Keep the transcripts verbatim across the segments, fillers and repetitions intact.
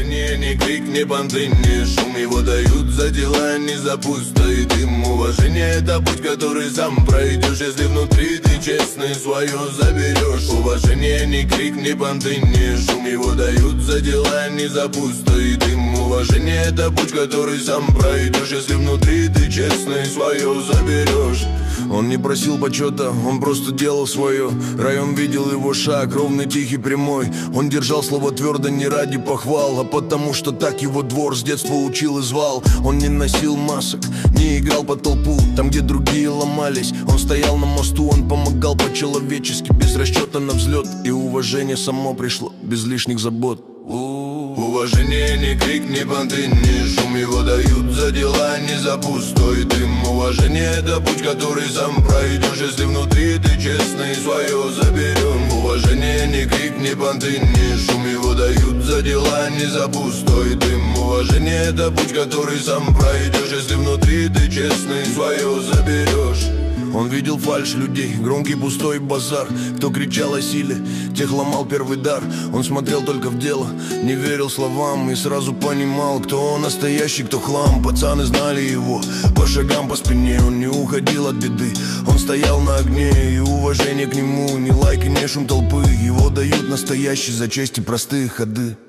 Уважение не крик, не понты, не шум. Его дают за дела, не за пустой дым. Уважение — это путь, который сам пройдешь, если внутри ты честный свое заберешь. Уважение не крик, не понты, не шум. Его дают за дела, не за пустой дым. Уважение — это путь, который сам пройдешь, если внутри ты честный свое заберешь. Он не просил почета, он просто делал свое. Район видел его шаг, ровный, тихий, прямой. Он держал слово твердо не ради похвал, а потому что так его двор с детства учил и звал. Он не носил масок, не играл по толпу, там, где другие ломались. Он стоял на мосту, он помогал по-человечески, без расчета на взлет. И уважение само пришло, без лишних забот. Уважение не крик, не понты, не шум. Его дают за дела, не за пустой дым. Уважение — это путь, который сам пройдешь, если внутри ты честный свое заберем. Уважение не крик, не понты, не шум. Его дают за дела, не за пустой дым. Уважение — это путь, который сам пройдешь, если внутри ты честный свое заберешь. Он видел фальшь людей, громкий пустой базар. Кто кричал о силе, тех ломал первый дар. Он смотрел только в дело, не верил словам, и сразу понимал, кто он настоящий, кто хлам. Пацаны знали его по шагам, по спине. Он не уходил от беды, он стоял на огне. И уважение к нему, ни лайк и не шум толпы. Его дают настоящий за честь и простые ходы.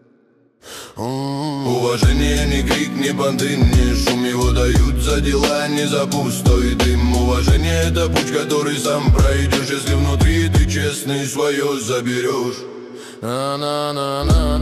Уважение не крик, не понты, не шум. Его дают за дела, не за пустой дым. Уважение — это путь, который сам пройдешь, если внутри ты честный свое заберешь. На-на-на-на.